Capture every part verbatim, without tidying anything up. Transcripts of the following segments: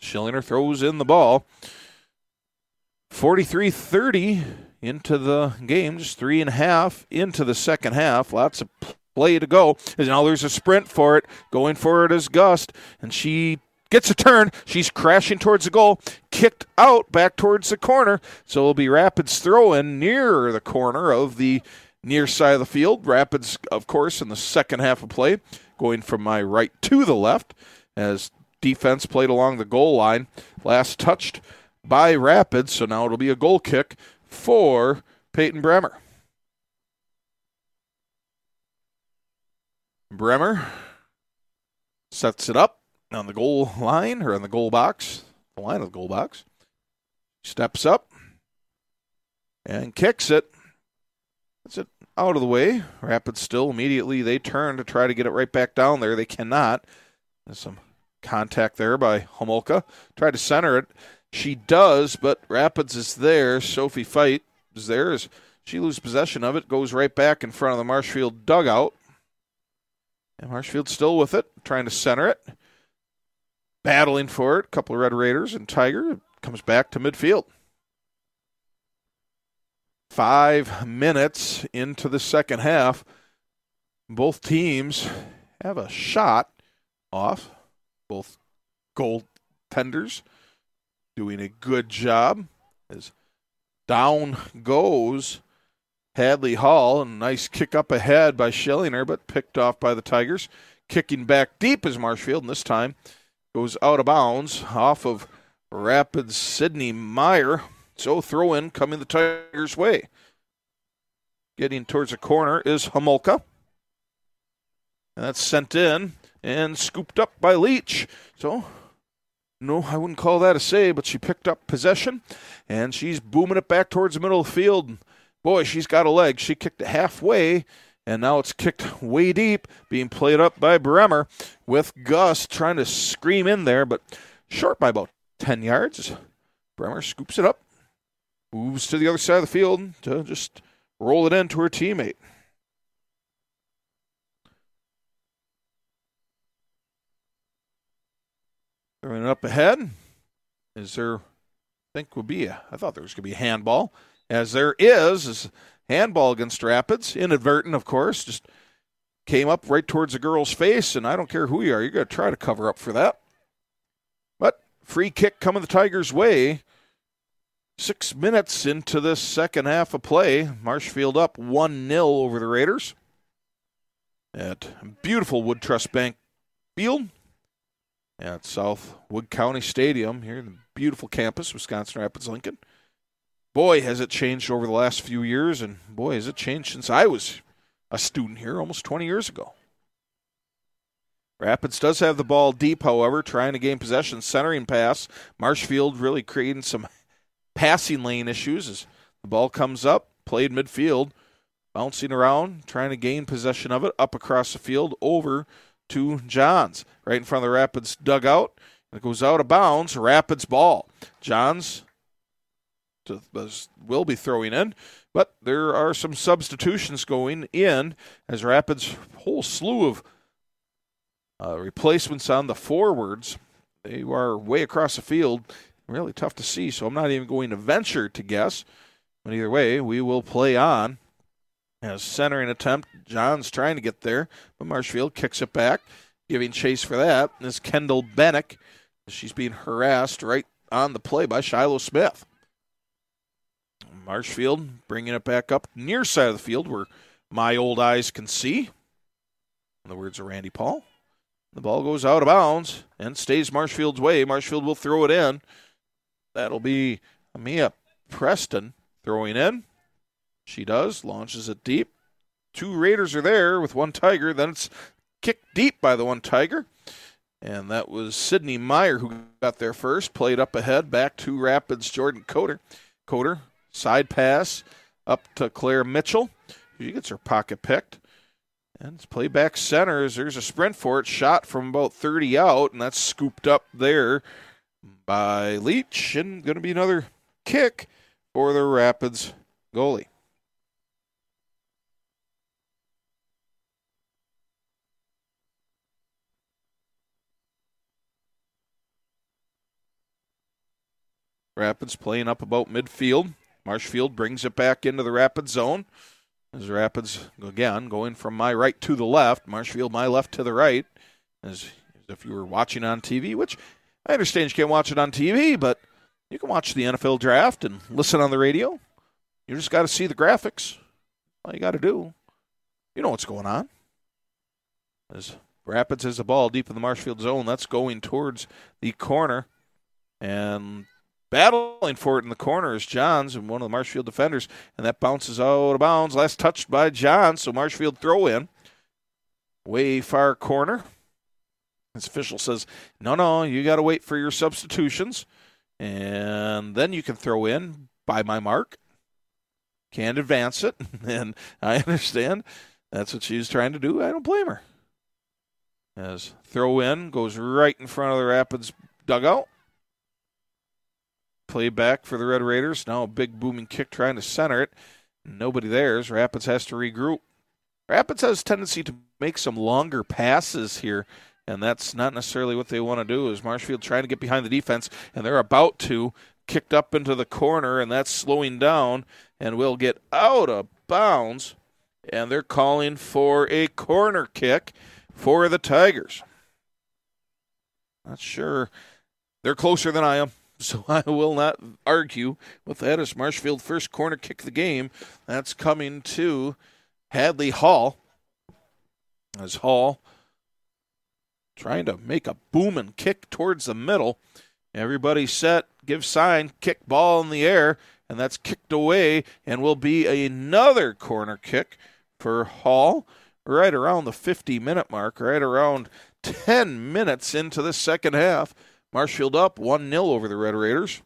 Schillinger throws in the ball. forty-three thirty into the game, just three and a half into the second half. Lots of play to go. And now there's a sprint for it. Going for it is Gust, and she gets a turn. She's crashing towards the goal. Kicked out back towards the corner. So it'll be Rapids throw-in near the corner of the near side of the field. Rapids, of course, in the second half of play, going from my right to the left as defense played along the goal line. Last touched by Rapids, so now it'll be a goal kick for Peyton Bremer. Bremer sets it up on the goal line, or on the goal box, the line of the goal box. Steps up and kicks it. Gets it out of the way. Rapids still immediately, they turn to try to get it right back down there. They cannot. There's some contact there by Homolka. Tried to center it. She does, but Rapids is there. Sophie Fight is there as she loses possession of it. Goes right back in front of the Marshfield dugout. And Marshfield's still with it, trying to center it. Battling for it. A couple of Red Raiders and Tiger. Comes back to midfield. Five minutes into the second half. Both teams have a shot off. Both goaltenders doing a good job. As down goes Hadley Hall. A nice kick up ahead by Schillinger, but picked off by the Tigers. Kicking back deep is Marshfield, and this time goes out of bounds off of Rapids' Sydney Meyer. So throw in coming the Tigers' way. Getting towards the corner is Homolka. And that's sent in and scooped up by Leach. So, no, I wouldn't call that a save, but she picked up possession, and she's booming it back towards the middle of the field. Boy, she's got a leg. She kicked it halfway, and now it's kicked way deep, being played up by Bremer with Gus trying to scream in there, but short by about ten yards. Bremer scoops it up, moves to the other side of the field to just roll it into her teammate. Throwing it up ahead. Is there, I think would be a, I thought there was going to be a handball. As there is, is handball against Rapids. Inadvertent, of course. Just came up right towards the girl's face, and I don't care who you are. You're going to try to cover up for that. But free kick coming the Tigers' way. Six minutes into this second half of play. Marshfield up one nil over the Raiders at beautiful Wood Trust Bank Field at South Wood County Stadium here in the beautiful campus, Wisconsin Rapids Lincoln. Boy, has it changed over the last few years, and boy, has it changed since I was a student here almost twenty years ago. Rapids does have the ball deep, however, trying to gain possession, centering pass. Marshfield really creating some passing lane issues as the ball comes up, played midfield, bouncing around, trying to gain possession of it, up across the field, over to Johns, right in front of the Rapids dugout. It goes out of bounds, Rapids ball. Johns to, will be throwing in, but there are some substitutions going in as Rapids' whole slew of uh, replacements on the forwards. They are way across the field. Really tough to see, so I'm not even going to venture to guess. But either way, we will play on. As centering attempt, John's trying to get there, but Marshfield kicks it back, giving chase for that is Kendall Bennick. She's being harassed right on the play by Shiloh Smith. Marshfield bringing it back up near side of the field where my old eyes can see. In the words of Randy Paul. The ball goes out of bounds and stays Marshfield's way. Marshfield will throw it in. That'll be Mia Preston throwing in. She does, launches it deep. Two Raiders are there with one Tiger. Then it's kicked deep by the one Tiger. And that was Sydney Meyer who got there first. Played up ahead, back to Rapids' Jordan Coder. Coder, side pass up to Claire Mitchell. She gets her pocket picked. And it's played back center as there's a sprint for it. Shot from about thirty out, and that's scooped up there by Leach. And going to be another kick for the Rapids goalie. Rapids playing up about midfield. Marshfield brings it back into the Rapids zone. As Rapids, again, going from my right to the left. Marshfield, my left to the right. As, as if you were watching on T V, which I understand you can't watch it on T V, but you can watch the N F L draft and listen on the radio. You just got to see the graphics. All you got to do. You know what's going on. As Rapids has the ball deep in the Marshfield zone. That's going towards the corner. And battling for it in the corner is Johns and one of the Marshfield defenders. And that bounces out of bounds. Last touched by Johns, so Marshfield throw in. Way far corner. This official says, no, no, you got to wait for your substitutions. And then you can throw in by my mark. Can't advance it. And I understand that's what she's trying to do. I don't blame her. As throw in goes right in front of the Rapids dugout. Play back for the Red Raiders. Now a big booming kick trying to center it. Nobody there as Rapids has to regroup. Rapids has a tendency to make some longer passes here, and that's not necessarily what they want to do. Is Marshfield trying to get behind the defense, and they're about to. Kicked up into the corner, and that's slowing down, and will get out of bounds. And they're calling for a corner kick for the Tigers. Not sure. They're closer than I am, so I will not argue with that. As Marshfield first corner kick of the game, that's coming to Hadley Hall. As Hall trying to make a booming kick towards the middle. Everybody set, give sign, kick ball in the air, and that's kicked away and will be another corner kick for Hall right around the fifty-minute mark, right around ten minutes into the second half. Marshfield up one nil over the Red Raiders.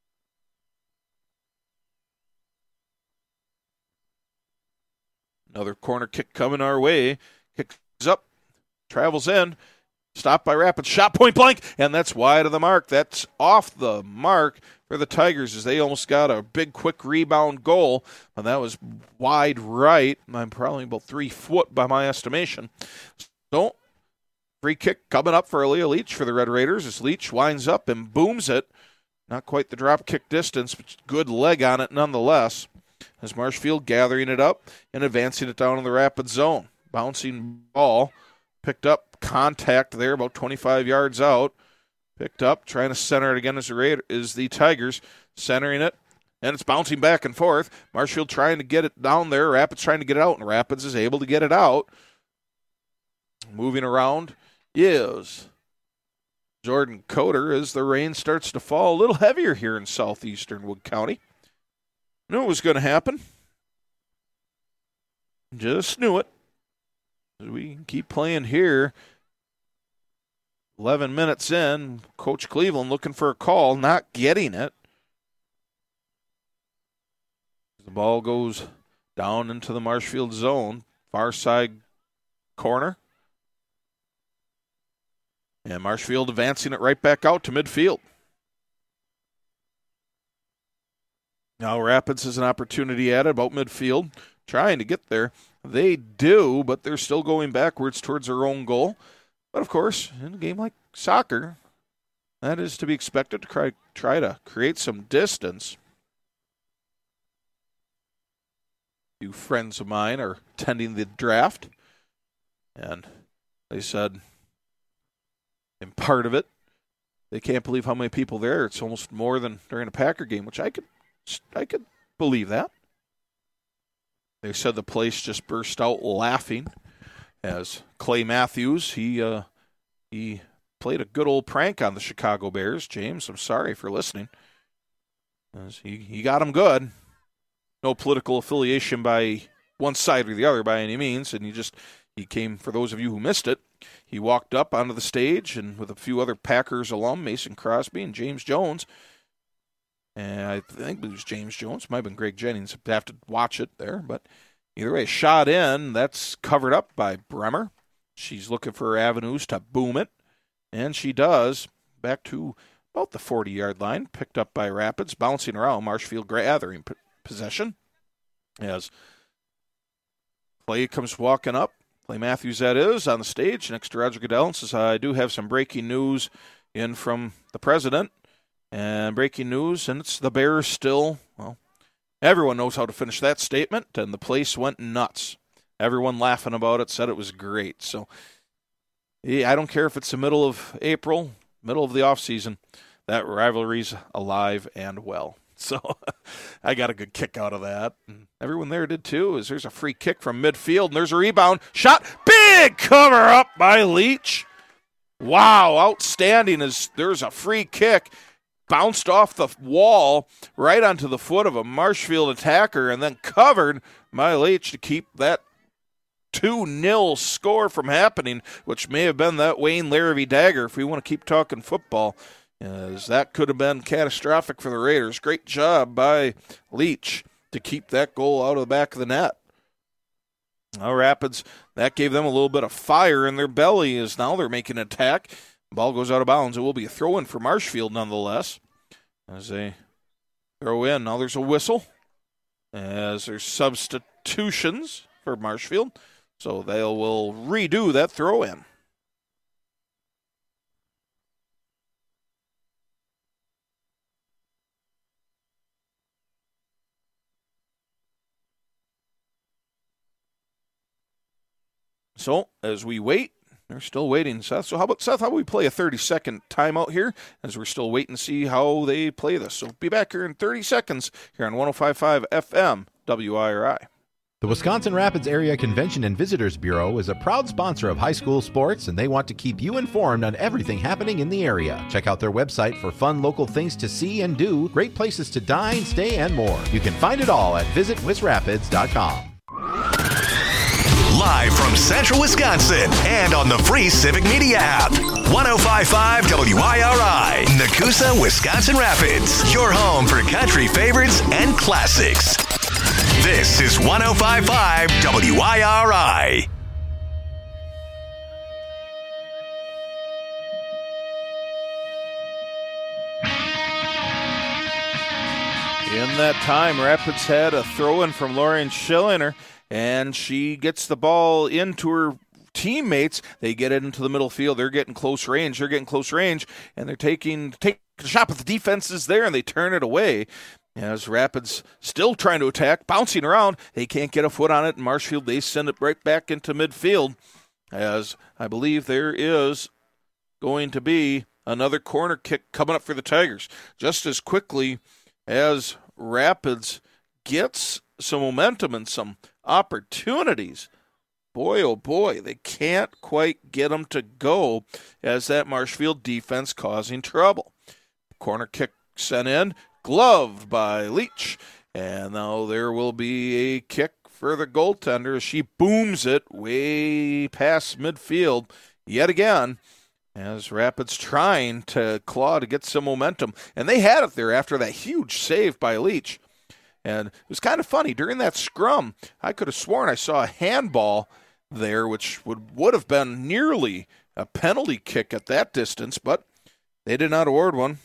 Another corner kick coming our way. Kicks up, travels in. Stopped by Rapids, shot point blank, and that's wide of the mark. That's off the mark for the Tigers as they almost got a big, quick rebound goal, and that was wide right. I'm probably about three foot by my estimation. So, free kick coming up for Aaliyah Leach for the Red Raiders as Leach winds up and booms it. Not quite the drop kick distance, but good leg on it nonetheless. As Marshfield gathering it up and advancing it down in the Rapids zone. Bouncing ball, picked up. Contact there about twenty-five yards out. Picked up, trying to center it again as the Raider, is the Tigers. Centering it, and it's bouncing back and forth. Marshfield trying to get it down there. Rapids trying to get it out, and Rapids is able to get it out. Moving around is Jordan Coder as the rain starts to fall a little heavier here in southeastern Wood County. Knew it was going to happen. Just knew it. We keep playing here. eleven minutes in, Coach Cleveland looking for a call, not getting it. The ball goes down into the Marshfield zone, far side corner. And Marshfield advancing it right back out to midfield. Now Rapids has an opportunity at it, about midfield, trying to get there. They do, but they're still going backwards towards their own goal. But, of course, in a game like soccer, that is to be expected to try, try to create some distance. A few friends of mine are attending the draft, and they said, in part of it, they can't believe how many people there. It's almost more than during a Packer game, which I could, I could believe that. They said the place just burst out laughing as Clay Matthews, he uh, he played a good old prank on the Chicago Bears. James, I'm sorry for listening. As he, he got him good. No political affiliation by one side or the other by any means, and he just he came, for those of you who missed it, he walked up onto the stage and with a few other Packers alum, Mason Crosby and James Jones, and I think it was James Jones. Might have been Greg Jennings. I'd have to watch it there. But either way, shot in. That's covered up by Bremer. She's looking for her avenues to boom it. And she does. Back to about the forty-yard line. Picked up by Rapids. Bouncing around. Marshfield gathering p- possession. As Clay comes walking up. Clay Matthews, that is, on the stage next to Roger Goodell. And says, I do have some breaking news in from the president. And breaking news, and it's the Bears still, well, everyone knows how to finish that statement, and the place went nuts. Everyone laughing about it, said it was great. So yeah, I don't care if it's the middle of April, middle of the offseason, that rivalry's alive and well. So I got a good kick out of that. And everyone there did too, as there's a free kick from midfield, and there's a rebound. Shot, big cover up by Leach. Wow, outstanding as there's a free kick. Bounced off the wall right onto the foot of a Marshfield attacker and then covered by Leach to keep that two nil score from happening, which may have been that Wayne Larrabee dagger if we want to keep talking football, as that could have been catastrophic for the Raiders. Great job by Leach to keep that goal out of the back of the net. Now Rapids, that gave them a little bit of fire in their belly as now they're making an attack. Ball goes out of bounds. It will be a throw-in for Marshfield nonetheless. As they throw in, now there's a whistle. As there's substitutions for Marshfield. So they will redo that throw-in. So as we wait, they're still waiting, Seth. So how about, Seth, how about we play a thirty-second timeout here as we're still waiting to see how they play this. So be back here in thirty seconds here on one oh five point five F M W I R I. The Wisconsin Rapids Area Convention and Visitors Bureau is a proud sponsor of high school sports, and they want to keep you informed on everything happening in the area. Check out their website for fun local things to see and do, great places to dine, stay, and more. You can find it all at visit wis rapids dot com. Live from Central Wisconsin and on the free Civic Media app. one oh five point five W I R I, Nakusa, Wisconsin Rapids. Your home for country favorites and classics. This is one oh five point five W I R I. In that time, Rapids had a throw-in from Lauren Schilliner, and she gets the ball into her teammates. They get it into the middle field. They're getting close range. They're getting close range, and they're taking take a shot at the defenses there, and they turn it away. As Rapids still trying to attack, bouncing around. They can't get a foot on it, and Marshfield, they send it right back into midfield, as I believe there is going to be another corner kick coming up for the Tigers. Just as quickly as Rapids gets some momentum and some opportunities, boy, oh boy, they can't quite get them to go, as that Marshfield defense causing trouble. Corner kick sent in, gloved by Leach, and now there will be a kick for the goaltender as she booms it way past midfield yet again, as Rapids trying to claw to get some momentum. And they had it there after that huge save by Leach. And it was kind of funny. During that scrum, I could have sworn I saw a handball there, which would, would have been nearly a penalty kick at that distance, but they did not award one.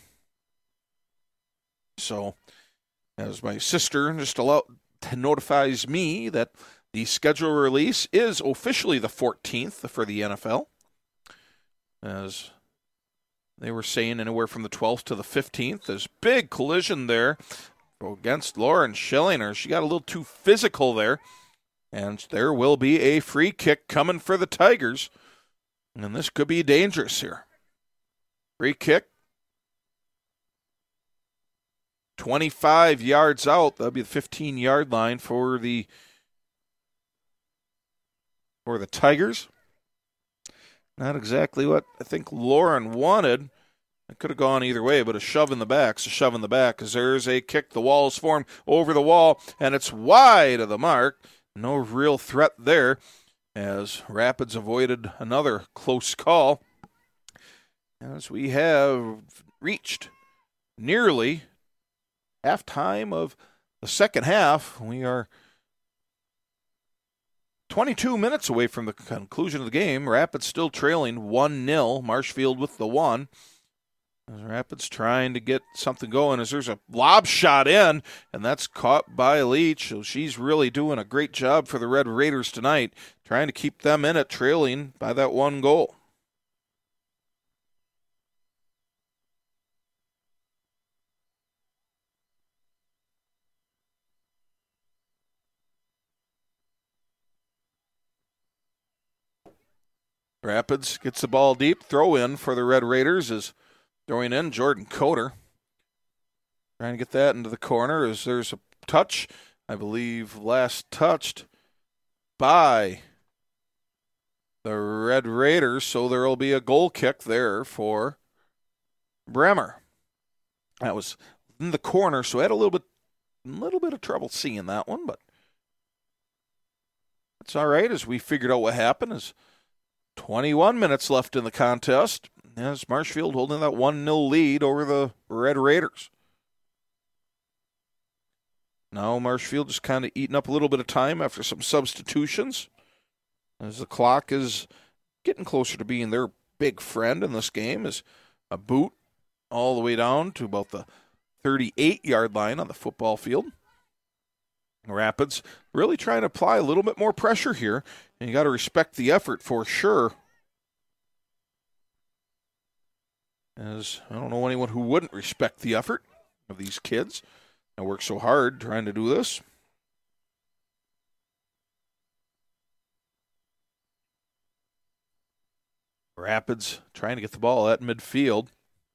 So, as my sister just allow, notifies me that the schedule release is officially the fourteenth for the N F L. As they were saying anywhere from the twelfth to the fifteenth. There's big collision there against Lauren Schilliner. She got a little too physical there. And there will be a free kick coming for the Tigers. And this could be dangerous here. Free kick. twenty-five yards out. That'll be the fifteen-yard line for the for the Tigers. Not exactly what I think Lauren wanted. It could have gone either way, but a shove in the back. So shove in the back because there's a kick. The wall is formed over the wall, and it's wide of the mark. No real threat there as Rapids avoided another close call. As we have reached nearly halftime of the second half, we are twenty-two minutes away from the conclusion of the game. Rapids still trailing one nil. Marshfield with the one. As Rapids trying to get something going as there's a lob shot in, and that's caught by Leach. So she's really doing a great job for the Red Raiders tonight, trying to keep them in it, trailing by that one goal. Rapids gets the ball deep. Throw in for the Red Raiders is throwing in Jordan Coder. Trying to get that into the corner as there's a touch. I believe last touched by the Red Raiders, so there will be a goal kick there for Bremer. That was in the corner, so I had a little bit, little bit of trouble seeing that one, but it's all right as we figured out what happened. Is twenty-one minutes left in the contest as Marshfield holding that one nil lead over the Red Raiders. Now Marshfield just kind of eating up a little bit of time after some substitutions as the clock is getting closer to being their big friend in this game as a boot all the way down to about the thirty-eight-yard line on the football field. Rapids really trying to apply a little bit more pressure here, and you got to respect the effort for sure. As I don't know anyone who wouldn't respect the effort of these kids. I work so hard trying to do this. Rapids trying to get the ball at midfield.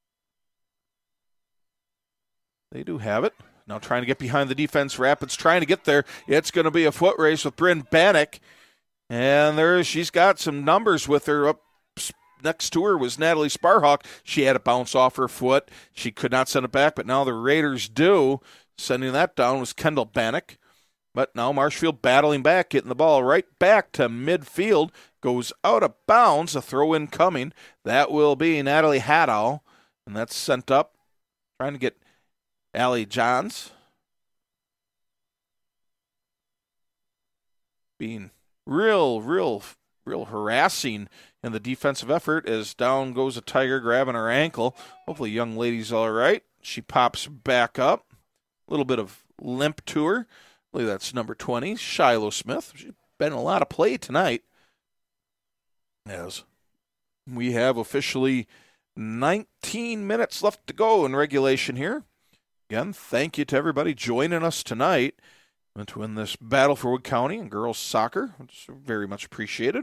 They do have it. Now trying to get behind the defense. Rapids trying to get there. It's going to be a foot race with Bryn Bannock. And there she's got some numbers with her. Up next to her was Natalie Sparhawk. She had it bounce off her foot. She could not send it back, but now the Raiders do. Sending that down was Kendall Bannock. But now Marshfield battling back, getting the ball right back to midfield. Goes out of bounds, a throw-in coming. That will be Natalie Haddow. And that's sent up. Trying to get Allie Johns. Being real, real, real harassing in the defensive effort as down goes a Tiger grabbing her ankle. Hopefully young lady's all right. She pops back up. A little bit of limp to her. I believe that's number twenty, Shiloh Smith. She's been in a lot of play tonight. As we have officially nineteen minutes left to go in regulation here. Again, thank you to everybody joining us tonight to win this battle for Wood County and girls soccer. It's very much appreciated.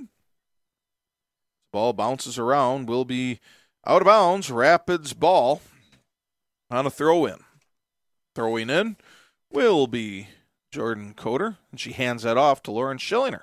Ball bounces around. Will be out of bounds. Rapids ball on a throw-in. Throwing in will be Jordan Coder, and she hands that off to Lauren Schillinger.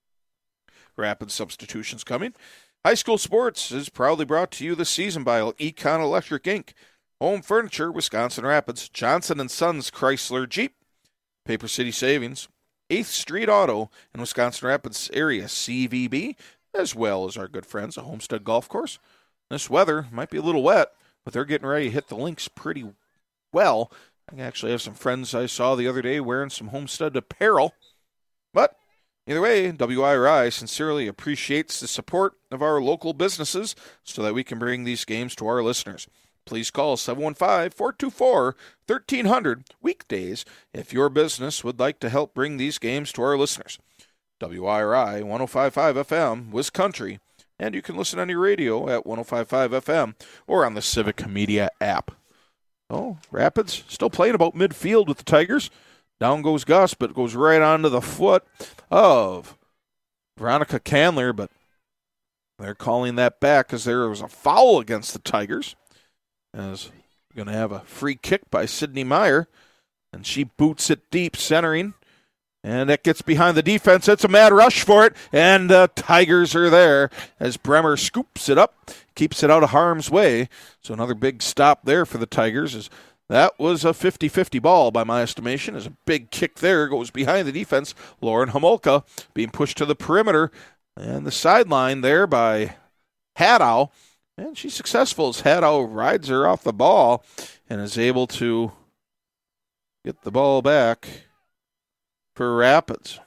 Rapid substitutions coming. High school sports is proudly brought to you this season by Econ Electric Incorporated. Home Furniture, Wisconsin Rapids, Johnson and Sons Chrysler Jeep, Paper City Savings, eighth Street Auto in Wisconsin Rapids area, C V B, as well as our good friends at Homestead Golf Course. This weather might be a little wet, but they're getting ready to hit the links pretty well. I actually have some friends I saw the other day wearing some Homestead apparel. But either way, W I R I sincerely appreciates the support of our local businesses so that we can bring these games to our listeners. Please call seven one five, four two four, one three zero zero weekdays if your business would like to help bring these games to our listeners. W I R I one oh five point five F M, Wiscountry, and you can listen on your radio at one oh five point five F M or on the Civic Media app. Oh, Rapids still playing about midfield with the Tigers. Down goes Gus, but goes right onto the foot of Veronica Candler, but they're calling that back because there was a foul against the Tigers. As going to have a free kick by Sydney Meyer, and she boots it deep, centering, and it gets behind the defense. It's a mad rush for it, and the Tigers are there as Bremer scoops it up, keeps it out of harm's way. So another big stop there for the Tigers. Is that was a fifty-fifty ball by my estimation. As a big kick there goes behind the defense. Lauren Homolka being pushed to the perimeter, and the sideline there by Haddow. And she's successful as Haddow rides her off the ball and is able to get the ball back for Rapids.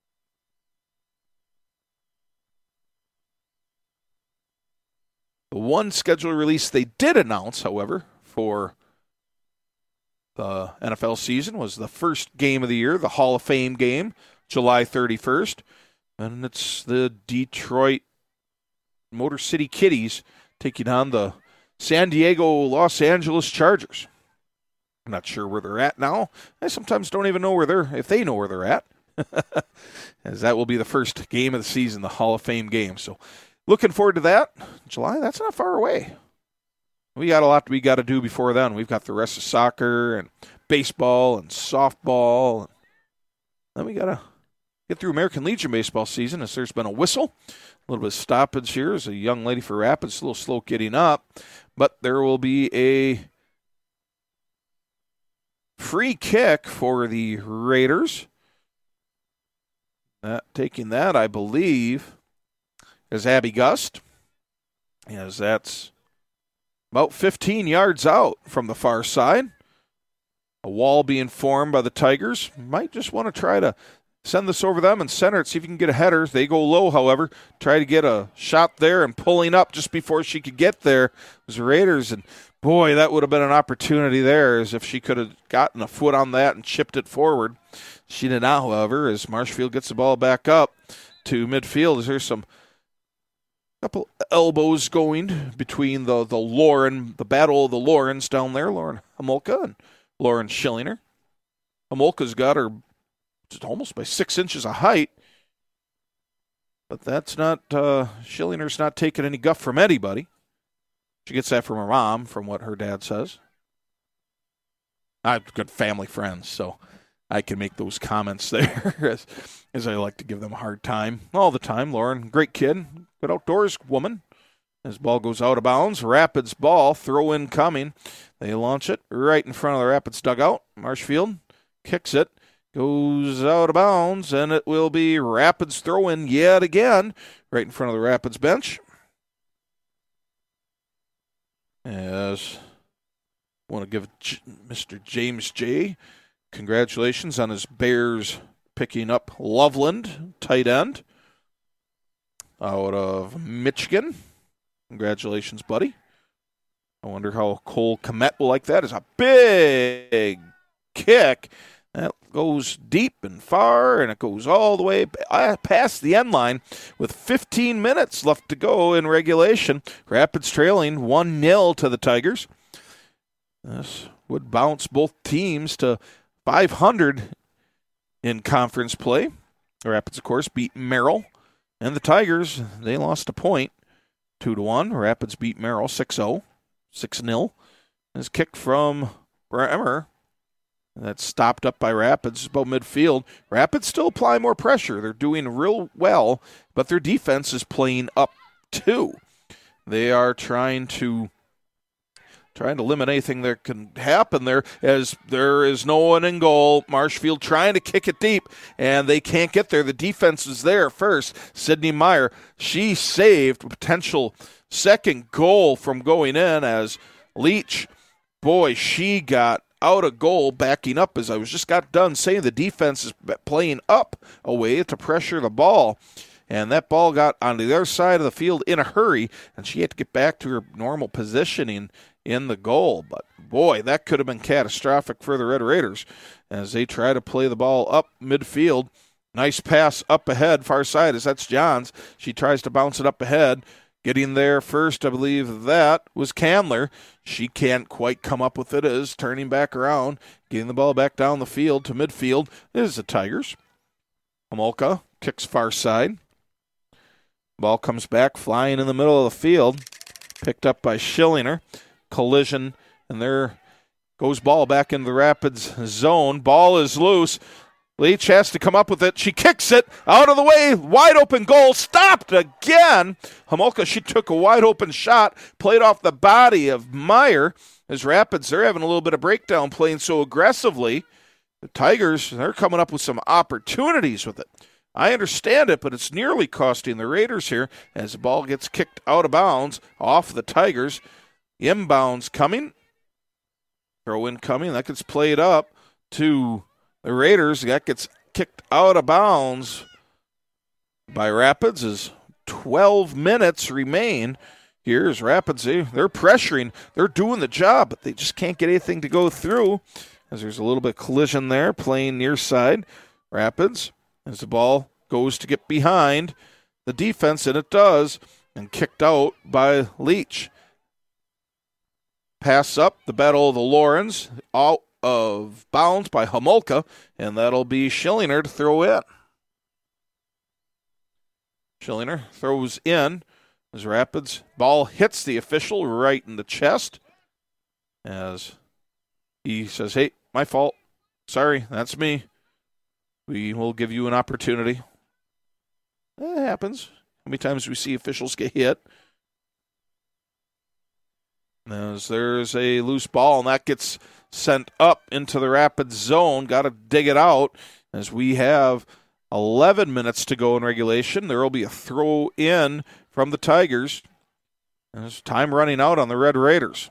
The one schedule release they did announce, however, for the N F L season was the first game of the year, the Hall of Fame game, July thirty-first. And it's the Detroit Motor City Kitties taking on the San Diego Los Angeles Chargers. I'm not sure where they're at now. I sometimes don't even know where they're, if they know where they're at. As that will be the first game of the season, the Hall of Fame game. So looking forward to that. July, that's not far away. We got a lot we got to do before then. We've got the rest of soccer and baseball and softball. Then we got to get through American Legion baseball season as there's been a whistle. A little bit of stoppage here as a young lady for Rapids, a little slow getting up. But there will be a free kick for the Raiders. That, taking that, I believe, is Abby Gust. As that's about fifteen yards out from the far side. A wall being formed by the Tigers. Might just want to try to send this over them and center it, see if you can get a header. They go low, however. Try to get a shot there, and pulling up just before she could get there was the Raiders. And, boy, that would have been an opportunity there as if she could have gotten a foot on that and chipped it forward. She did not, however, as Marshfield gets the ball back up to midfield. There's some couple elbows going between the, the Lauren, the battle of the Laurens down there, Lauren Homolka and Lauren Schillinger. Homolka's got her almost by six inches of height, but that's not, uh, Schillinger's not taking any guff from anybody. She gets that from her mom, from what her dad says. I have good family friends, so I can make those comments there as, as I like to give them a hard time all the time. Lauren, great kid, good outdoors woman. As ball goes out of bounds, Rapids ball, throw in coming. They launch it right in front of the Rapids dugout. Marshfield kicks it, goes out of bounds, and it will be Rapids throw in yet again right in front of the Rapids bench. As I want to give J- Mister James J. congratulations on his Bears picking up Loveland, tight end, out of Michigan. Congratulations, buddy. I wonder how Cole Komet will like that. It's a big kick. That goes deep and far, and it goes all the way past the end line with fifteen minutes left to go in regulation. Rapids trailing one nil to the Tigers. This would bounce both teams to five hundred in conference play. The Rapids, of course, beat Merrill. And the Tigers, they lost a point, two to one. Rapids beat Merrill six oh, six nil. This kick from Bremer. That's stopped up by Rapids about midfield. Rapids still apply more pressure. They're doing real well, but their defense is playing up too. They are trying to trying to limit anything that can happen there, as there is no one in goal. Marshfield trying to kick it deep, and they can't get there. The defense is there first. Sydney Meyer, she saved a potential second goal from going in, as Leach, boy, she got out of goal, backing up, as I was just got done saying the defense is playing up a way to pressure the ball. And that ball got onto the other side of the field in a hurry, and she had to get back to her normal positioning in the goal. But, boy, that could have been catastrophic for the Red Raiders as they try to play the ball up midfield. Nice pass up ahead, far side, as that's Johns. She tries to bounce it up ahead. Getting there first, I believe that was Candler. She can't quite come up with it as turning back around, getting the ball back down the field to midfield is the Tigers. Homolka kicks far side. Ball comes back, flying in the middle of the field. Picked up by Schillinger. Collision, and there goes ball back into the Rapids zone. Ball is loose. Leach has to come up with it. She kicks it out of the way. Wide open goal. Stopped again. Homolka, she took a wide open shot. Played off the body of Meyer. As Rapids, they're having a little bit of breakdown playing so aggressively. The Tigers, they're coming up with some opportunities with it. I understand it, but it's nearly costing the Raiders here as the ball gets kicked out of bounds off the Tigers. Inbounds coming. Throw in coming. That gets played up to the Raiders. That gets kicked out of bounds by Rapids as twelve minutes remain. Here's Rapids. They're pressuring. They're doing the job, but they just can't get anything to go through as there's a little bit of collision there, playing near side. Rapids, as the ball goes to get behind the defense, and it does, and kicked out by Leach. Pass up, the battle of the Laurens, out of bounds by Homolka, and that'll be Schillinger to throw in. Schillinger throws in As Rapids, ball hits the official right in the chest as he says, hey, my fault. Sorry, that's me. We will give you an opportunity. That happens. How many times do we see officials get hit? As there's a loose ball, and that gets sent up into the Rapids zone. Got to dig it out as we have eleven minutes to go in regulation. There will be a throw in from the Tigers. There's time running out on the Red Raiders.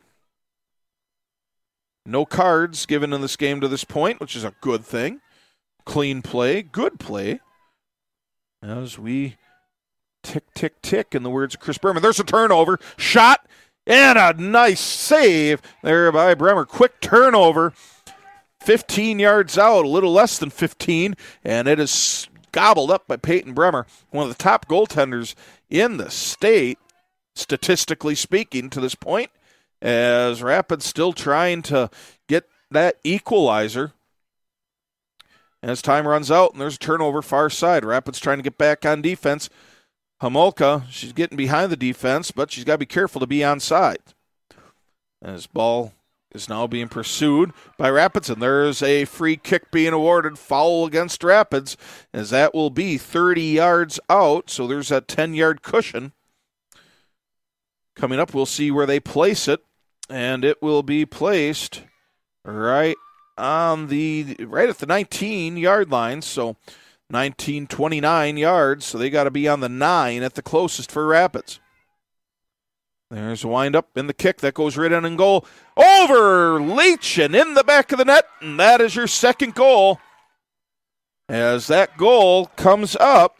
No cards given in this game to this point, which is a good thing. Clean play, good play. As we tick, tick, tick, in the words of Chris Berman. There's a turnover. Shot. And a nice save there by Bremer. Quick turnover. fifteen yards out, a little less than fifteen. And it is gobbled up by Peyton Bremer, one of the top goaltenders in the state, statistically speaking, to this point. As Rapids still trying to get that equalizer. As time runs out, and there's a turnover far side. Rapids trying to get back on defense. Homolka, she's getting behind the defense, but she's got to be careful to be onside. As ball is now being pursued by Rapids, and there's a free kick being awarded, foul against Rapids, as that will be thirty yards out, so there's a ten-yard cushion. Coming up, we'll see where they place it, and it will be placed right on the right at the nineteen-yard line, so nineteen, twenty-nine yards, so they got to be on the nine at the closest for Rapids. There's a wind-up in the kick. That goes right in and goal. Over Leach and in the back of the net, and that is your second goal. As that goal comes up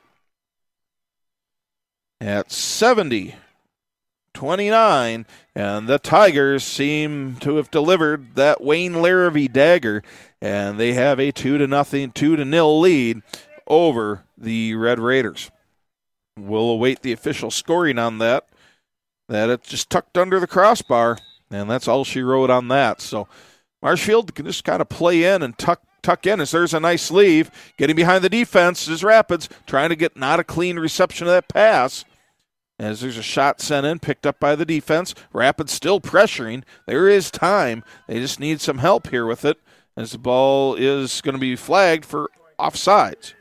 at seventy twenty-nine, and the Tigers seem to have delivered that Wayne Larrabee dagger, and they have a two to nothing, two to nil lead over the Red Raiders. We'll await the official scoring on that. That it's just tucked under the crossbar, and that's all she wrote on that. So Marshfield can just kind of play in and tuck tuck in as there's a nice leave. Getting behind the defense is Rapids, trying to get not a clean reception of that pass. As there's a shot sent in, picked up by the defense. Rapids still pressuring. There is time. They just need some help here with it, as the ball is going to be flagged for offsides.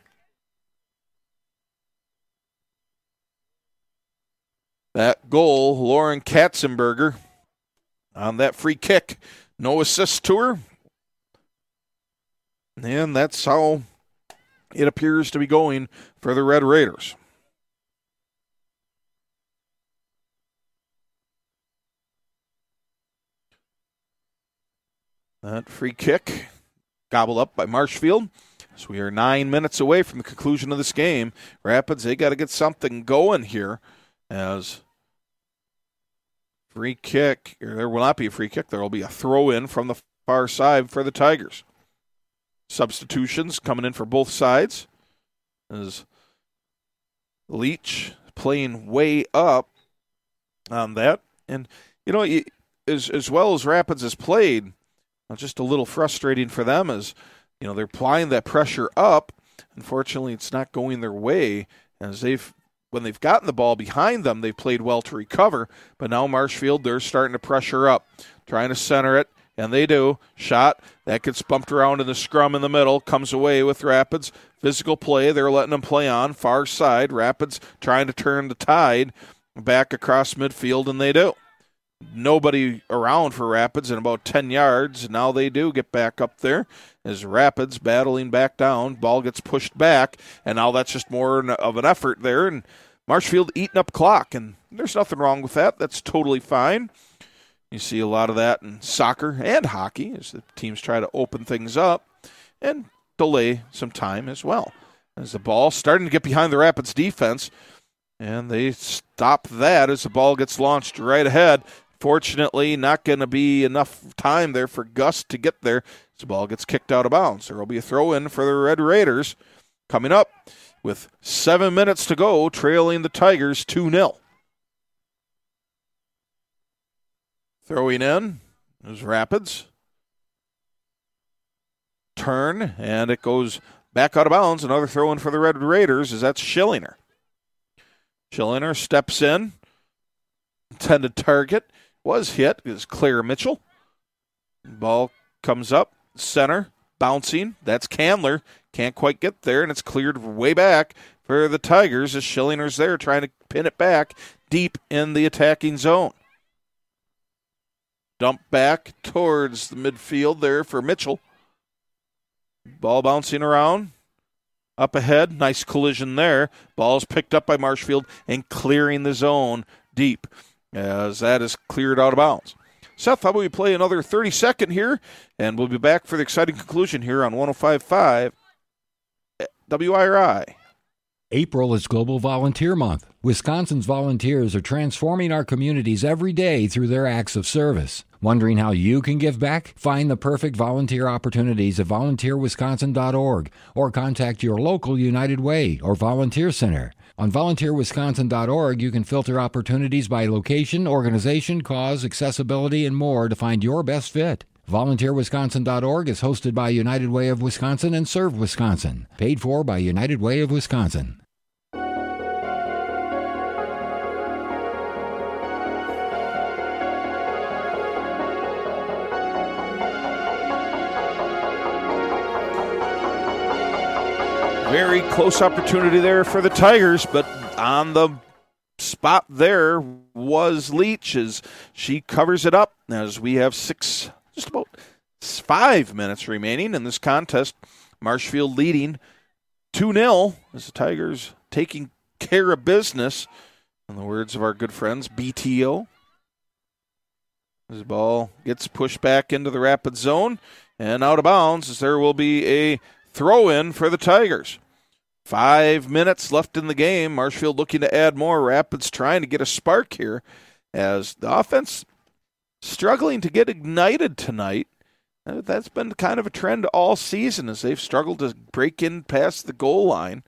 That goal, Lauren Katzenberger on that free kick. No assist to her. And that's how it appears to be going for the Red Raiders. That free kick gobbled up by Marshfield. So we are nine minutes away from the conclusion of this game. Rapids, they got to get something going here. As free kick, or there will not be a free kick, there will be a throw in from the far side for the Tigers. Substitutions coming in for both sides. As Leach playing way up on that. And, you know, as, as well as Rapids has played, just a little frustrating for them as, you know, they're applying that pressure up. Unfortunately, it's not going their way as they've When they've gotten the ball behind them, they've played well to recover. But now Marshfield, they're starting to pressure up, trying to center it, and they do. Shot, that gets bumped around in the scrum in the middle, comes away with Rapids. Physical play, they're letting them play on. Far side, Rapids trying to turn the tide back across midfield, and they do. Nobody around for Rapids in about ten yards. Now they do get back up there as Rapids battling back down. Ball gets pushed back, and now that's just more of an effort there. And Marshfield eating up clock, and there's nothing wrong with that. That's totally fine. You see a lot of that in soccer and hockey as the teams try to open things up and delay some time as well. As the ball starting to get behind the Rapids defense, and they stop that as the ball gets launched right ahead. Fortunately, not going to be enough time there for Gus to get there. The ball gets kicked out of bounds. There will be a throw-in for the Red Raiders coming up with seven minutes to go, trailing the Tigers two nil. Throwing in is Rapids. Turn, and it goes back out of bounds. Another throw-in for the Red Raiders, as that's Schillinger. Schillinger steps in. intended target was hit. It was Claire Mitchell. Ball comes up, center, bouncing. That's Candler. Can't quite get there, and it's cleared way back for the Tigers as Schillinger's there trying to pin it back deep in the attacking zone. Dump back towards the midfield there for Mitchell. Ball bouncing around. Up ahead, nice collision there. Ball's picked up by Marshfield and clearing the zone deep as that is cleared out of bounds. Seth, how about we play another thirty second here, and we'll be back for the exciting conclusion here on one oh five point five W I R I. April is Global Volunteer Month. Wisconsin's volunteers are transforming our communities every day through their acts of service. Wondering how you can give back? Find the perfect volunteer opportunities at volunteer wisconsin dot org or contact your local United Way or volunteer center. On volunteer wisconsin dot org, you can filter opportunities by location, organization, cause, accessibility, and more to find your best fit. volunteer wisconsin dot org is hosted by United Way of Wisconsin and Serve Wisconsin. Paid for by United Way of Wisconsin. Very close opportunity there for the Tigers, but on the spot there was Leach as she covers it up as we have six, just about five minutes remaining in this contest. Marshfield leading two nil as the Tigers taking care of business, in the words of our good friends, B T O. This ball gets pushed back into the Rapid zone and out of bounds as there will be a throw-in for the Tigers. Five minutes left in the game. Marshfield looking to add more. Rapids trying to get a spark here as the offense struggling to get ignited tonight. That's been kind of a trend all season as they've struggled to break in past the goal line.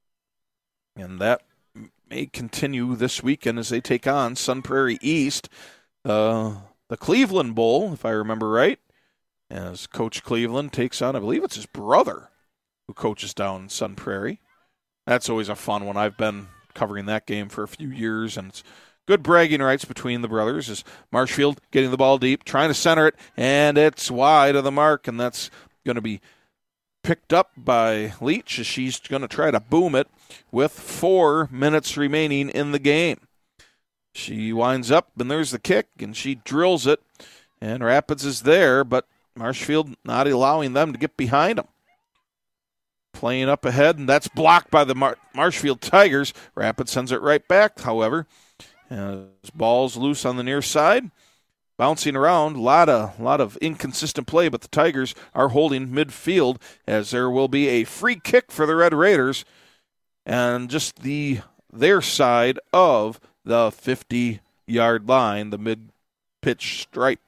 And that may continue this weekend as they take on Sun Prairie East, uh, the Cleveland Bowl, if I remember right. As Coach Cleveland takes on, I believe it's his brother who coaches down in Sun Prairie. That's always a fun one. I've been covering that game for a few years, and it's good bragging rights between the brothers as Marshfield getting the ball deep, trying to center it, and it's wide of the mark, and that's going to be picked up by Leach as she's going to try to boom it with four minutes remaining in the game. She winds up, and there's the kick, and she drills it, and Rapids is there, but Marshfield not allowing them to get behind them. Playing up ahead, and that's blocked by the Mar- Marshfield Tigers. Rapids sends it right back, however. As ball's loose on the near side. Bouncing around, a lot of, lot of inconsistent play, but the Tigers are holding midfield as there will be a free kick for the Red Raiders and just the their side of the fifty-yard line, the mid-pitch stripe.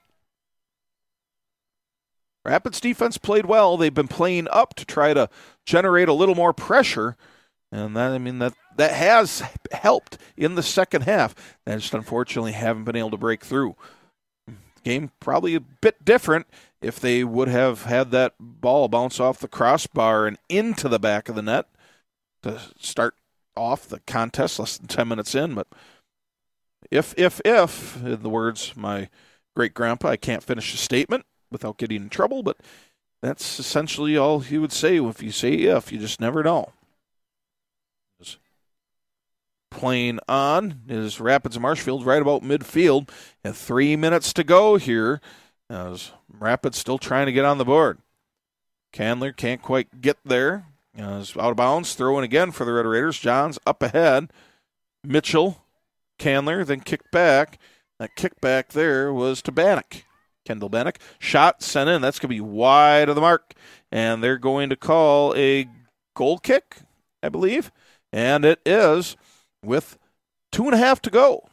Rapids defense played well. They've been playing up to try to generate a little more pressure, and that I mean that that has helped in the second half. They just unfortunately haven't been able to break through. Game probably a bit different if they would have had that ball bounce off the crossbar and into the back of the net to start off the contest less than ten minutes in. But if, if, if, in the words of my great-grandpa, I can't finish a statement without getting in trouble, but that's essentially all he would say if you say if. You just never know. Just playing on is Rapids Marshfield right about midfield, and three minutes to go here as Rapids still trying to get on the board. Candler can't quite get there. As out of bounds, throwing again for the Red Raiders. Johns up ahead. Mitchell, Candler, then kicked back. That kickback there was to Bannock. Kendall Bannock. Shot sent in. That's going to be wide of the mark. And they're going to call a goal kick, I believe. And it is with two and a half to go.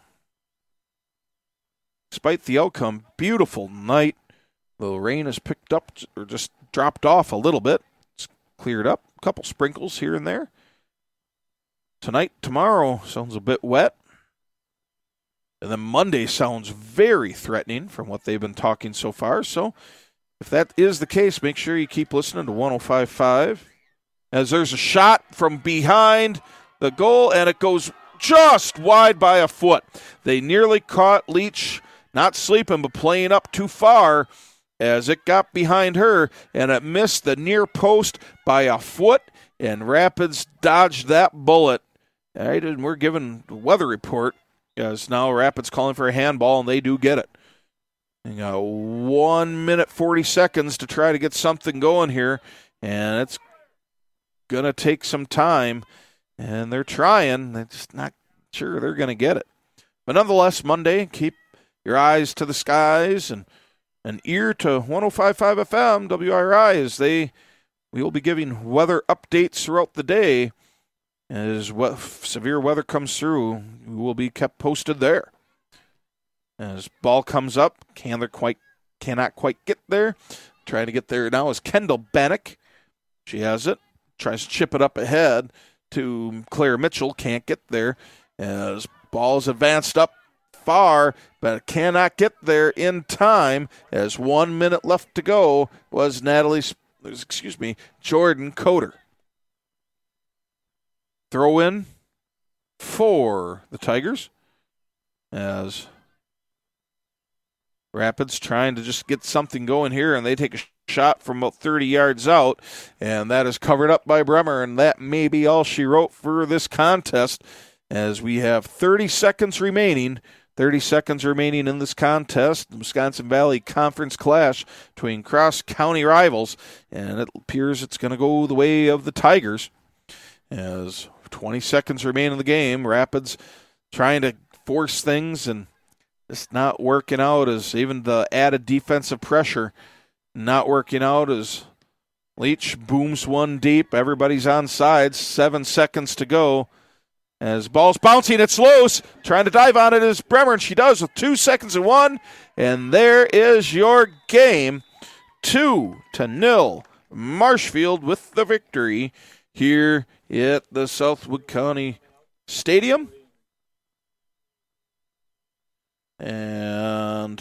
Despite the outcome, beautiful night. The rain has picked up or just dropped off a little bit. It's cleared up. A couple sprinkles here and there. Tonight, tomorrow sounds a bit wet. And then Monday sounds very threatening from what they've been talking so far. So if that is the case, make sure you keep listening to one oh five point five. As there's a shot from behind the goal, and it goes just wide by a foot. They nearly caught Leach, not sleeping, but playing up too far as it got behind her, and it missed the near post by a foot, and Rapids dodged that bullet. All right, and we're given the weather report as now Rapids calling for a handball, and they do get it. You got one minute, forty seconds to try to get something going here, and it's going to take some time, and they're trying. They're just not sure they're going to get it. But nonetheless, Monday, keep your eyes to the skies and an ear to one oh five point five F M, W I R I, as they we will be giving weather updates throughout the day. As what severe weather comes through, we will be kept posted there. As ball comes up, can there quite cannot quite get there. Trying to get there now is Kendall Bannock. She has it. Tries to chip it up ahead to Claire Mitchell. Can't get there. As ball's advanced up far, but cannot get there in time. As one minute left to go was Natalie, excuse me, Jordan Coder. Throw in for the Tigers as Rapids trying to just get something going here, and they take a shot from about thirty yards out, and that is covered up by Bremer, and that may be all she wrote for this contest as we have thirty seconds remaining. thirty seconds remaining in this contest, the Wisconsin Valley Conference clash between cross-county rivals, and it appears it's going to go the way of the Tigers as twenty seconds remain in the game. Rapids trying to force things and it's not working out, as even the added defensive pressure not working out as Leach booms one deep. Everybody's on sides. Seven seconds to go. As ball's bouncing, it's loose. Trying to dive on it is Bremer, and she does with two seconds and one. And there is your game. Two to nil. Marshfield with the victory here at the Southwood County Stadium. And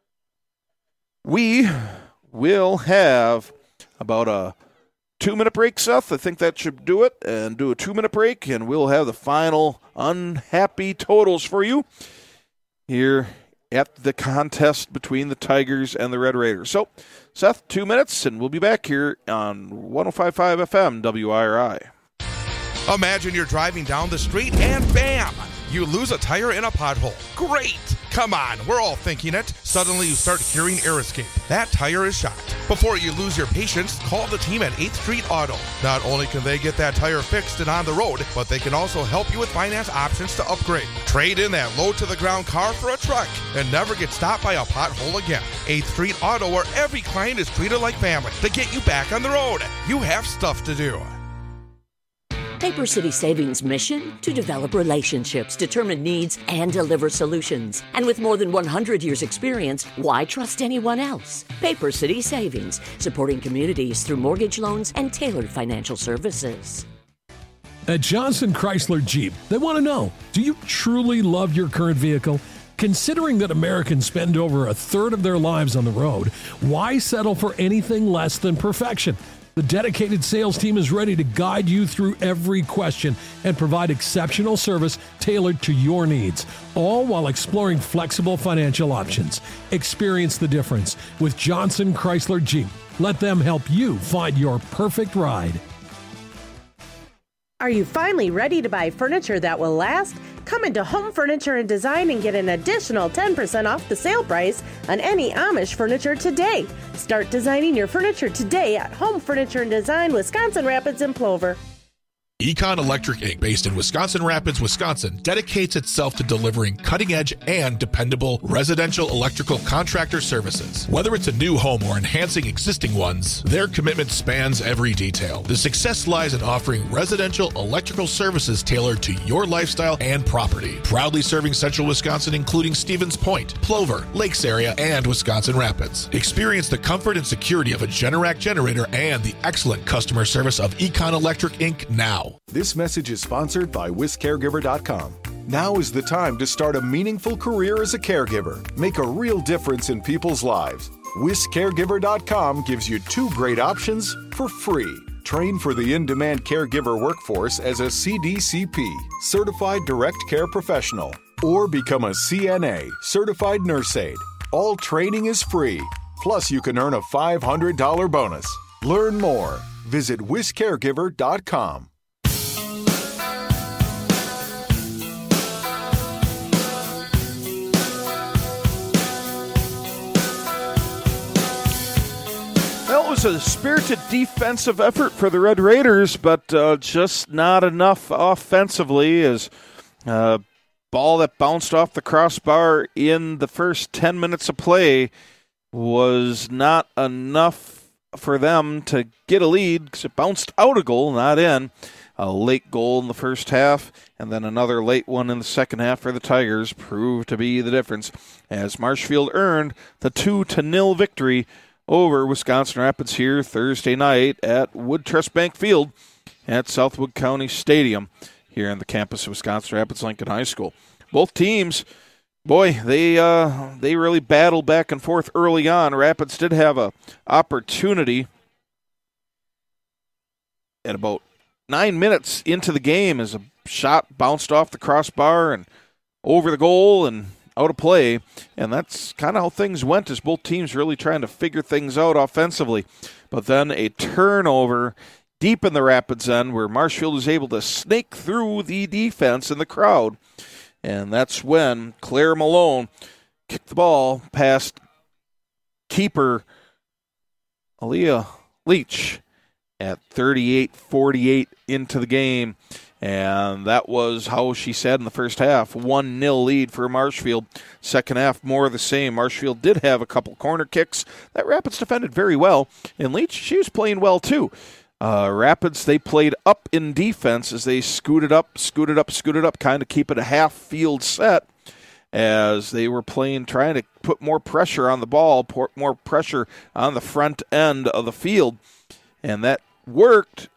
we will have about a two-minute break, Seth. I think that should do it. And do a two-minute break, and we'll have the final unhappy totals for you here at the contest between the Tigers and the Red Raiders. So, Seth, two minutes, and we'll be back here on one oh five point five F M W I R I. Imagine you're driving down the street and bam! You lose a tire in a pothole. Great! Come on, we're all thinking it. Suddenly you start hearing air escape. That tire is shot. Before you lose your patience, call the team at eighth Street Auto. Not only can they get that tire fixed and on the road, but they can also help you with finance options to upgrade. Trade in that low-to-the-ground car for a truck and never get stopped by a pothole again. eighth Street Auto, where every client is treated like family to get you back on the road. You have stuff to do. Paper City Savings' mission? To develop relationships, determine needs, and deliver solutions. And with more than one hundred years experience, why trust anyone else? Paper City Savings, supporting communities through mortgage loans and tailored financial services. At Johnson Chrysler Jeep, they want to know, do you truly love your current vehicle? Considering that Americans spend over a third of their lives on the road, why settle for anything less than perfection? The dedicated sales team is ready to guide you through every question and provide exceptional service tailored to your needs, all while exploring flexible financial options. Experience the difference with Johnson Chrysler Jeep. Let them help you find your perfect ride. Are you finally ready to buy furniture that will last? Come into Home Furniture and Design and get an additional ten percent off the sale price on any Amish furniture today. Start designing your furniture today at Home Furniture and Design, Wisconsin Rapids and Plover. Econ Electric Incorporated, based in Wisconsin Rapids, Wisconsin, dedicates itself to delivering cutting-edge and dependable residential electrical contractor services. Whether it's a new home or enhancing existing ones, their commitment spans every detail. The success lies in offering residential electrical services tailored to your lifestyle and property. Proudly serving central Wisconsin, including Stevens Point, Plover, Lakes area, and Wisconsin Rapids. Experience the comfort and security of a Generac generator and the excellent customer service of Econ Electric Incorporated now. This message is sponsored by Wis Caregiver dot com. Now is the time to start a meaningful career as a caregiver. Make a real difference in people's lives. Wis Caregiver dot com gives you two great options for free. Train for the in-demand caregiver workforce as a C D C P, Certified Direct Care Professional, or become a C N A, Certified Nurse Aide. All training is free. Plus, you can earn a five hundred dollars bonus. Learn more. Visit wis caregiver dot com. Well, it was a spirited defensive effort for the Red Raiders, but uh, just not enough offensively as uh, ball that bounced off the crossbar in the first ten minutes of play was not enough for them to get a lead because it bounced out a goal, not in. A late goal in the first half, and then another late one in the second half for the Tigers proved to be the difference as Marshfield earned the two to nil victory over Wisconsin Rapids here Thursday night at Woodtrust Bank Field at Southwood County Stadium here on the campus of Wisconsin Rapids Lincoln High School. Both teams, boy, they uh, they really battled back and forth early on. Rapids did have a opportunity at about nine minutes into the game as a shot bounced off the crossbar and over the goal and out of play, and that's kind of how things went as both teams really trying to figure things out offensively. But then a turnover deep in the Rapids end where Marshfield was able to snake through the defense and the crowd, and that's when Claire Malone kicked the ball past keeper Aaliyah Leach at thirty-eight forty-eight into the game. And that was how she said in the first half, one nil lead for Marshfield. Second half, more of the same. Marshfield did have a couple corner kicks that Rapids defended very well. And Leach, she was playing well too. Uh, Rapids, they played up in defense as they scooted up, scooted up, scooted up, kind of keep it a half-field set as they were playing, trying to put more pressure on the ball, put more pressure on the front end of the field. And that worked.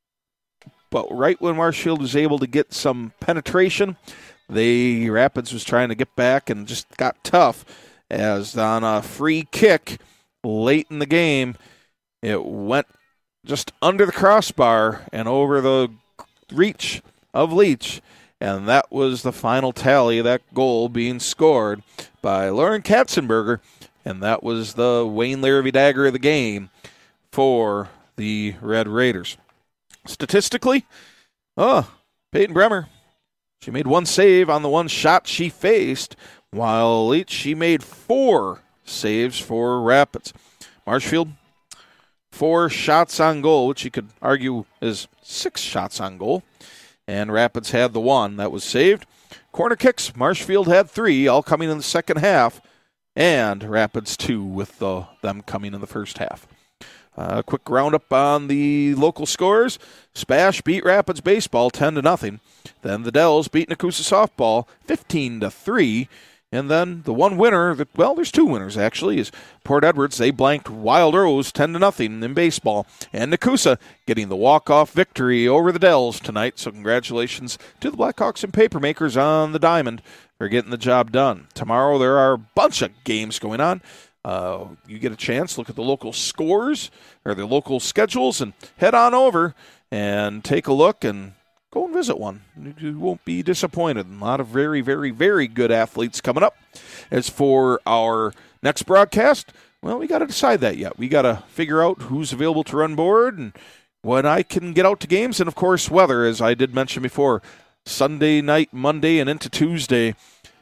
But right when Marshfield was able to get some penetration, the Rapids was trying to get back and just got tough as on a free kick late in the game, it went just under the crossbar and over the reach of Leach. And that was the final tally of that goal being scored by Lauren Katzenberger. And that was the Wayne Larrabee dagger of the game for the Red Raiders. Statistically, oh, Peyton Bremer, she made one save on the one shot she faced, while Leach, she made four saves for Rapids. Marshfield, four shots on goal, which you could argue is six shots on goal, and Rapids had the one that was saved. Corner kicks, Marshfield had three, all coming in the second half, and Rapids two with the, them coming in the first half. A uh, quick roundup on the local scores. Spash beat Rapids baseball ten to nothing. Then the Dells beat Nakusa softball fifteen to three. And then the one winner, that, well, there's two winners actually, is Port Edwards. They blanked Wild Rose ten to nothing in baseball. And Nakusa getting the walk-off victory over the Dells tonight. So congratulations to the Blackhawks and Papermakers on the diamond for getting the job done. Tomorrow there are a bunch of games going on. Uh, you get a chance, look at the local scores or the local schedules and head on over and take a look and go and visit one. You won't be disappointed. A lot of very, very, very good athletes coming up. As for our next broadcast, well, we got to decide that yet. We got to figure out who's available to run board and when I can get out to games. And, of course, weather, as I did mention before, Sunday night, Monday, and into Tuesday.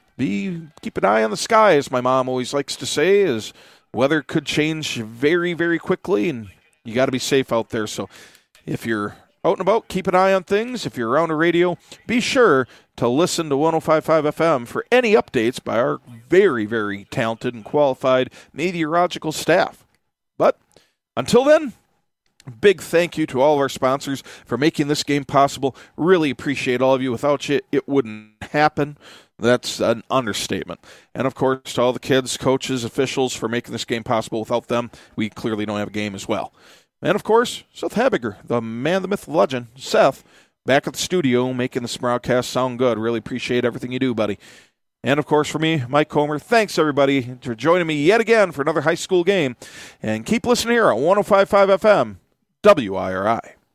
Be keep an eye on the sky, as my mom always likes to say, as weather could change very, very quickly, and you got to be safe out there. So if you're out and about, keep an eye on things. If you're around a radio, be sure to listen to one oh five point five F M for any updates by our very, very talented and qualified meteorological staff. But until then, big thank you to all of our sponsors for making this game possible. Really appreciate all of you. Without you, it wouldn't happen. That's an understatement. And, of course, to all the kids, coaches, officials for making this game possible. Without them, we clearly don't have a game as well. And, of course, Seth Habiger, the man, the myth, the legend, Seth, back at the studio making this broadcast sound good. Really appreciate everything you do, buddy. And, of course, for me, Mike Comer, thanks, everybody, for joining me yet again for another high school game. And keep listening here on one oh five point five F M, W I R I.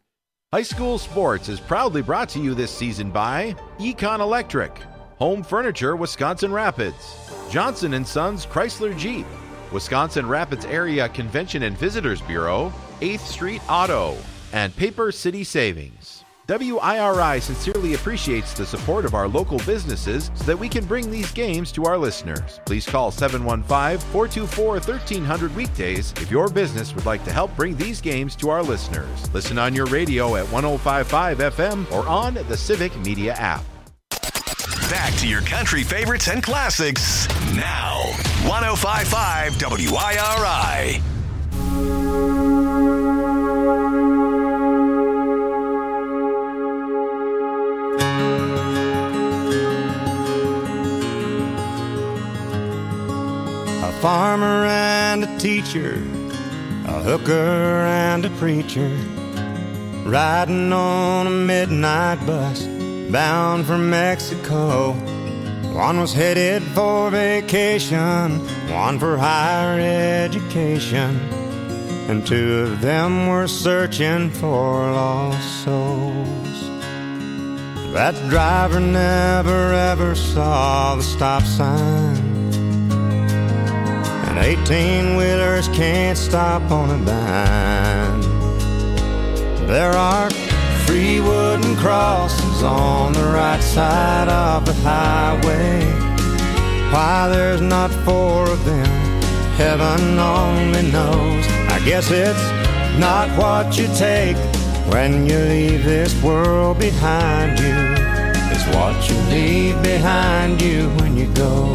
High School Sports is proudly brought to you this season by Econ Electric, Home Furniture Wisconsin Rapids, Johnson and Sons Chrysler Jeep, Wisconsin Rapids Area Convention and Visitors Bureau, eighth Street Auto, and Paper City Savings. W I R I sincerely appreciates the support of our local businesses so that we can bring these games to our listeners. Please call seven one five, four two four, one three zero zero weekdays if your business would like to help bring these games to our listeners. Listen on your radio at one oh five point five F M or on the Civic Media app. Back to your country favorites and classics now. one oh five point five W I R I. A farmer and a teacher, a hooker and a preacher, riding on a midnight bus bound for Mexico. One was headed for vacation, one for higher education, and two of them were searching for lost souls. That driver never ever saw the stop sign, and eighteen-wheelers can't stop on a dime. There are three wooden crosses on the right side of the highway. Why there's not four of them, heaven only knows. I guess it's not what you take when you leave this world behind you. It's what you leave behind you when you go.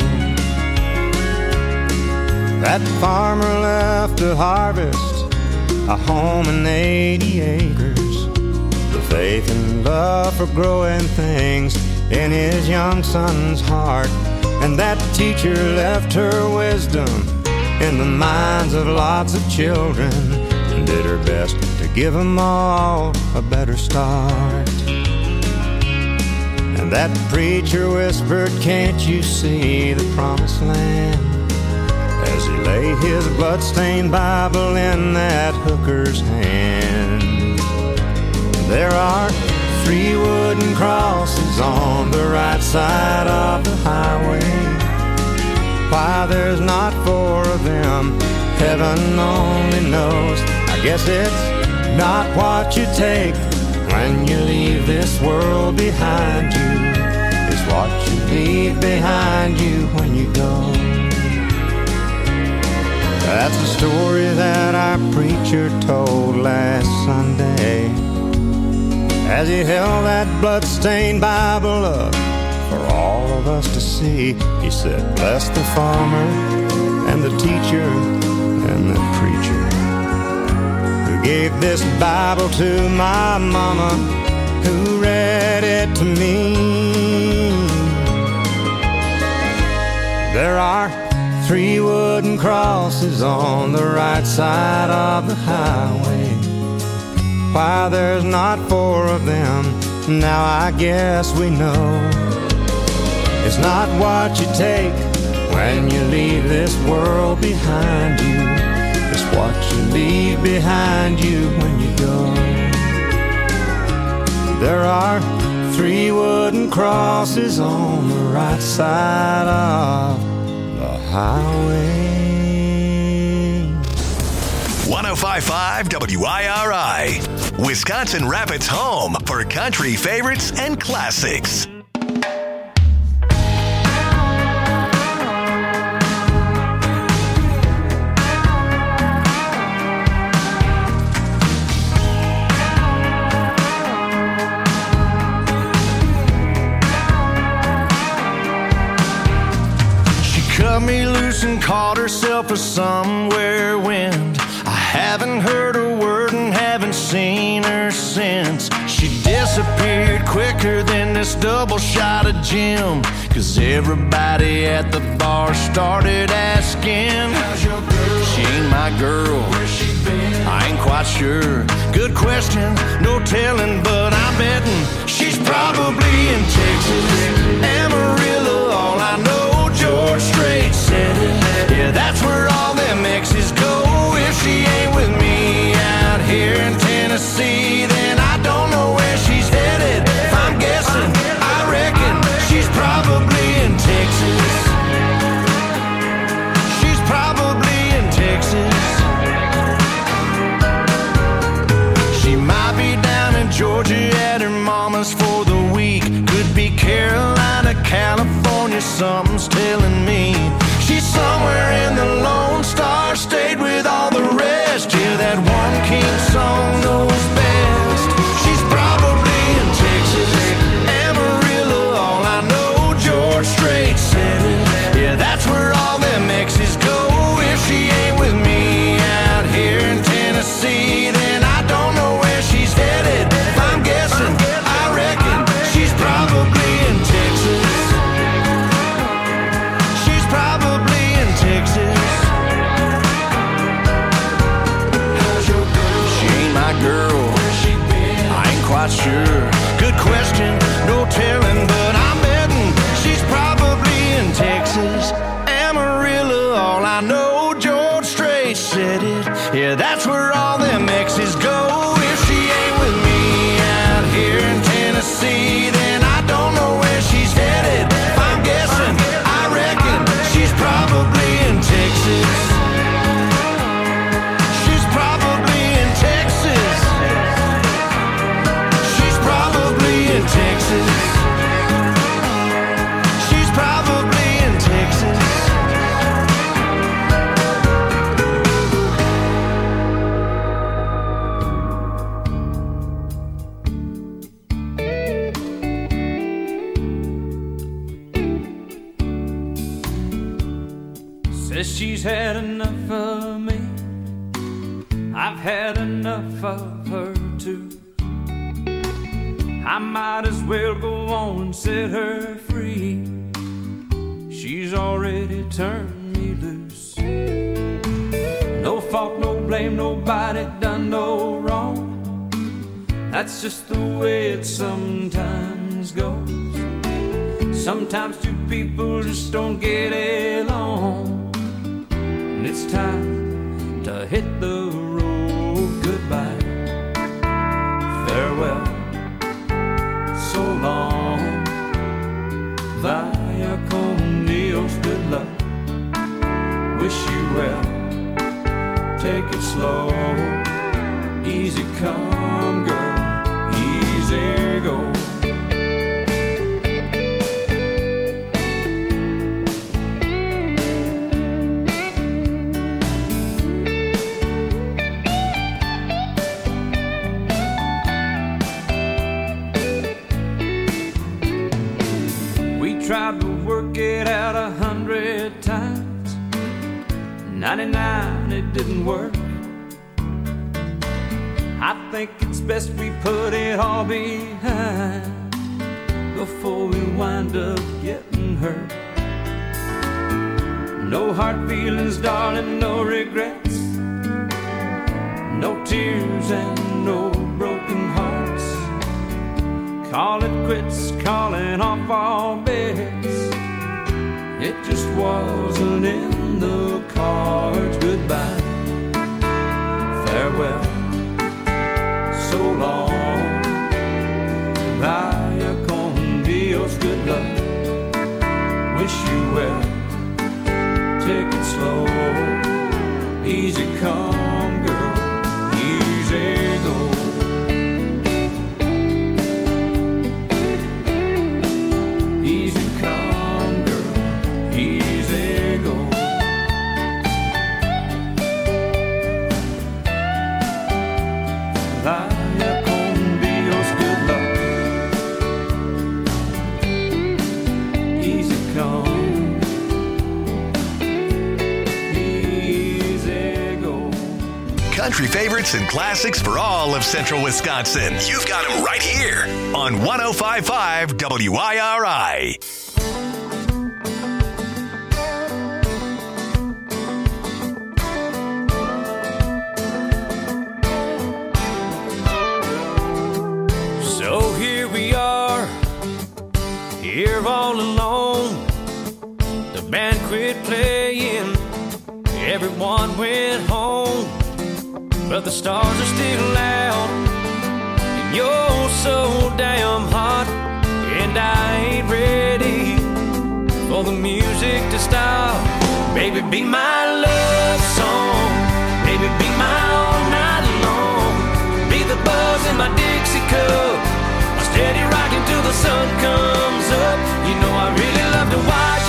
That farmer left to harvest a home and eighty acres, the faith and love for growing things in his young son's heart. And that teacher left her wisdom in the minds of lots of children and did her best to give them all a better start. And that preacher whispered, "Can't you see the promised land?" as he lay his blood-stained Bible in that hooker's hand. There are three wooden crosses on the right side of the highway. Why there's not four of them, heaven only knows. I guess it's not what you take when you leave this world behind you. It's what you leave behind you when you go. That's the story that our preacher told last Sunday as he held that blood-stained Bible up for all of us to see. He said, "Bless the farmer and the teacher and the preacher who gave this Bible to my mama, who read it to me." There are three wooden crosses on the right side of the highway. Why there's not four of them, now I guess we know. It's not what you take when you leave this world behind you. It's what you leave behind you when you go. There are three wooden crosses on the right side of the highway. one oh five point five W I R I, Wisconsin Rapids' home for country favorites and classics. Cut me loose and caught herself a somewhere wind. I haven't heard a word and haven't seen her since. She disappeared quicker than this double shot of gin, 'cause everybody at the bar started asking, "How's your girl? She ain't my girl. Where's she been? I ain't quite sure. Good question, no telling, but I'm betting she's probably in Texas, Amarillo. All I know, George Strait said it. Yeah, that's where all them exes go. If she ain't with me out here in Tennessee, then I don't something's telling me she's somewhere in the Lone Star State with all the rest. Yeah, that one king song knows best. She's probably in Texas, Amarillo, all I know, George Strait said it. Yeah, that's where all them exes go. If she ain't with me out here in Tennessee, then I don't know where she's headed. If I'm guessing, I reckon she's probably in Texas. She's probably in Texas. How's your girl? She ain't my girl. Where's she been? I ain't quite sure. Good question, no telling, but I'm betting she's probably in Texas. Amarillo, all I know, George Strait said it. Yeah, that's where all them exes go. If she ain't with me out here in Tennessee, then I don't know where she's headed. If I'm guessing, I reckon she's probably in Texas. She's probably in Texas. She's probably in Texas. She's probably in Texas. Says she's had enough of me. I've had enough of her too. I might as well go on and set her free. She's already turned me loose. No fault, no blame, nobody done no wrong. That's just the way it sometimes goes. Sometimes two people just don't get along. And it's time to hit the road. Goodbye, farewell, so long. Vaya con Dios, good luck. Wish you well. Take it slow. Easy come, girl. Easy go. Tried to work it out a hundred times. ninety-nine, it didn't work. I think it's best we put it all behind before we wind up getting hurt. No hard feelings, darling, no regrets. No tears and no broken hearts. Call it quits, calling off all bets. It just wasn't in the cards. Goodbye, farewell, so long. Vaya con Dios, good luck. Wish you well. Take it slow. Easy come, girl. Easy go. Country favorites and classics for all of Central Wisconsin. You've got them right here on one oh five point five W I R I. So here we are, here all alone. The band quit playing, everyone went home. But the stars are still out, and you're so damn hot, and I ain't ready for the music to stop. Baby, be my love song, baby, be my all night long. Be the buzz in my Dixie cup, my steady rocking till the sun comes up. You know I really love to watch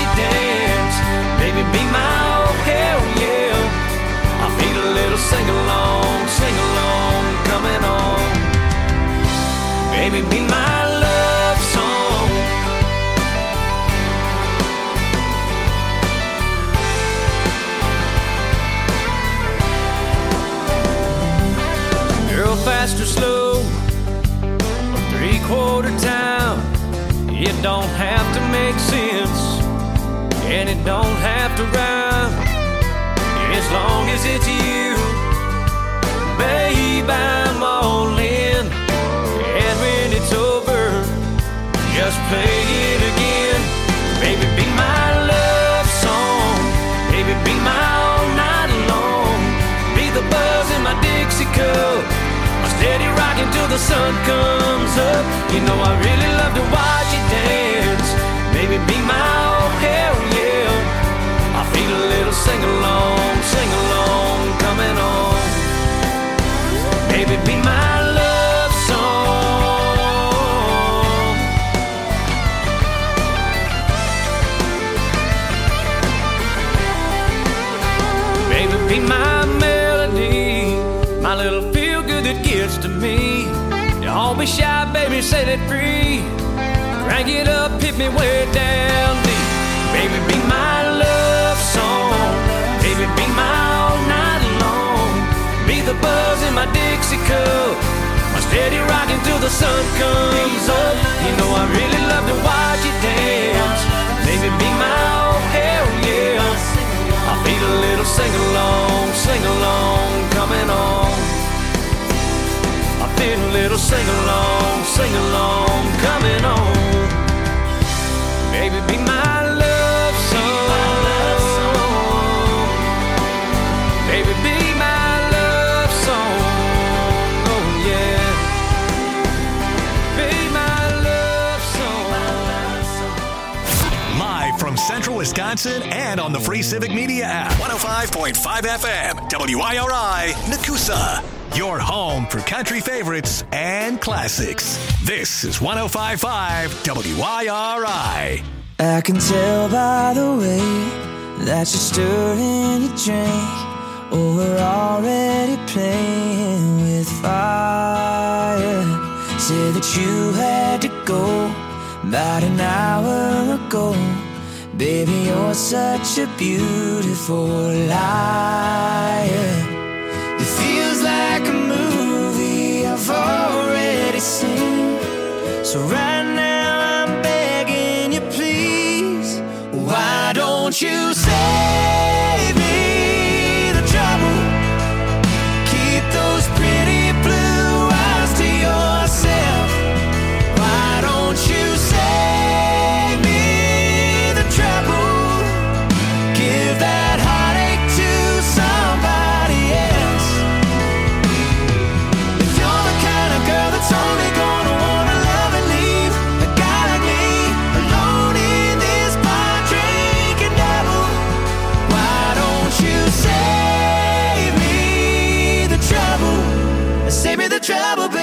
sing-along, sing-along, coming on. Baby, be my love song. Girl, fast or slow, a three-quarter town. It don't have to make sense, and it don't have to rhyme, as long as it's you. Babe, I'm all in, and when it's over, just play it again. Baby, be my love song. Baby, be my all night long. Be the buzz in my Dixie cup, my steady rocking till the sun comes up. You know I really love to watch you dance. Baby, be my oh hell yeah. I feel a little sing-along, sing-along, coming on. Baby, be my love song. Baby, be my melody, my little feel-good that gets to me. Don't be shy, baby, set it free. Crank it up, hit me way down deep. Baby, be my love song. Baby, be my all night long. Be the buzz in my Dixie cup, my steady rocking till the sun comes up. You know I really love to watch you dance. Baby, be my oh hell yeah. I feel a little sing-along, sing-along, coming on. I feel a little sing-along, sing-along, coming on. Baby, be my love song. Baby, be my love song. Oh yeah. Be my love song. Live from Central Wisconsin and on the free Civic Media app. one oh five point five F M, W I R I, Nakusa. Your home for country favorites and classics. This is one oh five point five W I R I. I can tell by the way that you're stirring your drink. Oh, we're already playing with fire. Said that you had to go about an hour ago. Baby, you're such a beautiful liar. It feels like a movie I've already seen. So right now I'm begging you, please, why don't you save me the trouble? Keep those pretty blue eyes to yourself. Why don't you save me the trouble? Give that heartache to somebody else. If you're the kind of girl that's only gonna wanna love and leave a guy like me alone in this bar drinking double, why don't you save me the trouble? Save me the trouble,